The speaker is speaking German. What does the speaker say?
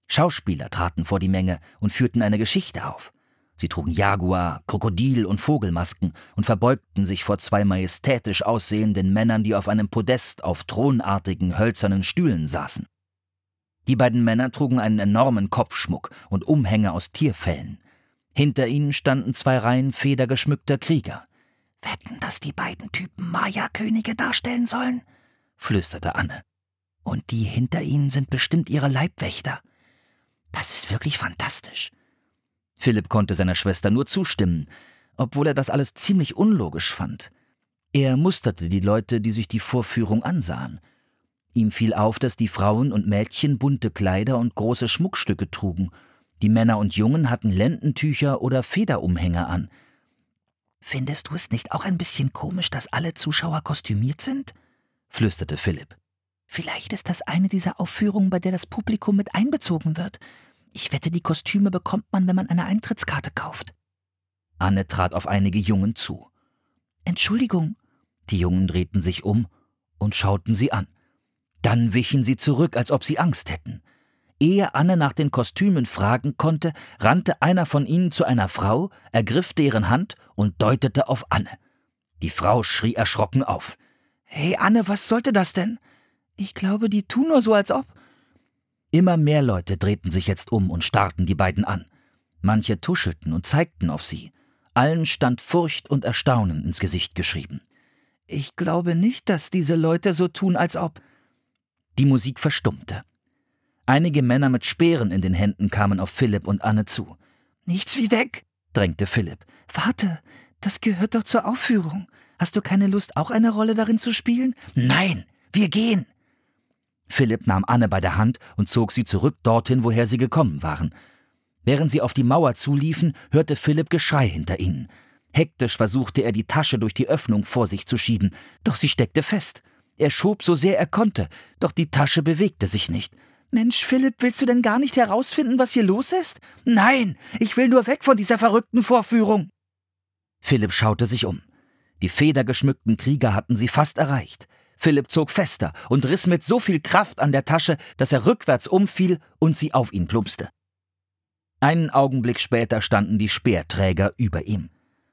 Schauspieler traten vor die Menge und führten eine Geschichte auf. Sie trugen Jaguar-, Krokodil- und Vogelmasken und verbeugten sich vor zwei majestätisch aussehenden Männern, die auf einem Podest auf thronartigen hölzernen Stühlen saßen. Die beiden Männer trugen einen enormen Kopfschmuck und Umhänge aus Tierfellen. Hinter ihnen standen zwei Reihen federgeschmückter Krieger. »Wetten, dass die beiden Typen Maya-Könige darstellen sollen?« flüsterte Anne. »Und die hinter ihnen sind bestimmt ihre Leibwächter. Das ist wirklich fantastisch.« Philipp konnte seiner Schwester nur zustimmen, obwohl er das alles ziemlich unlogisch fand. Er musterte die Leute, die sich die Vorführung ansahen. Ihm fiel auf, dass die Frauen und Mädchen bunte Kleider und große Schmuckstücke trugen. Die Männer und Jungen hatten Lendentücher oder Federumhänge an. »Findest du es nicht auch ein bisschen komisch, dass alle Zuschauer kostümiert sind?« flüsterte Philipp. »Vielleicht ist das eine dieser Aufführungen, bei der das Publikum mit einbezogen wird. Ich wette, die Kostüme bekommt man, wenn man eine Eintrittskarte kauft.« Anne trat auf einige Jungen zu. »Entschuldigung.« Die Jungen drehten sich um und schauten sie an. Dann wichen sie zurück, als ob sie Angst hätten. Ehe Anne nach den Kostümen fragen konnte, rannte einer von ihnen zu einer Frau, ergriff deren Hand und deutete auf Anne. Die Frau schrie erschrocken auf. »Hey Anne, was sollte das denn?« »Ich glaube, die tun nur so, als ob.« Immer mehr Leute drehten sich jetzt um und starrten die beiden an. Manche tuschelten und zeigten auf sie. Allen stand Furcht und Erstaunen ins Gesicht geschrieben. »Ich glaube nicht, dass diese Leute so tun, als ob.« Die Musik verstummte. Einige Männer mit Speeren in den Händen kamen auf Philipp und Anne zu. »Nichts wie weg«, drängte Philipp. »Warte, das gehört doch zur Aufführung. Hast du keine Lust, auch eine Rolle darin zu spielen?« »Nein, wir gehen!« Philipp nahm Anne bei der Hand und zog sie zurück dorthin, woher sie gekommen waren. Während sie auf die Mauer zuliefen, hörte Philipp Geschrei hinter ihnen. Hektisch versuchte er, die Tasche durch die Öffnung vor sich zu schieben, doch sie steckte fest. Er schob so sehr er konnte, doch die Tasche bewegte sich nicht. »Mensch, Philipp, willst du denn gar nicht herausfinden, was hier los ist?« »Nein, ich will nur weg von dieser verrückten Vorführung!« Philipp schaute sich um. Die federgeschmückten Krieger hatten sie fast erreicht. Philipp zog fester und riss mit so viel Kraft an der Tasche, dass er rückwärts umfiel und sie auf ihn plumpste. Einen Augenblick später standen die Speerträger über ihm.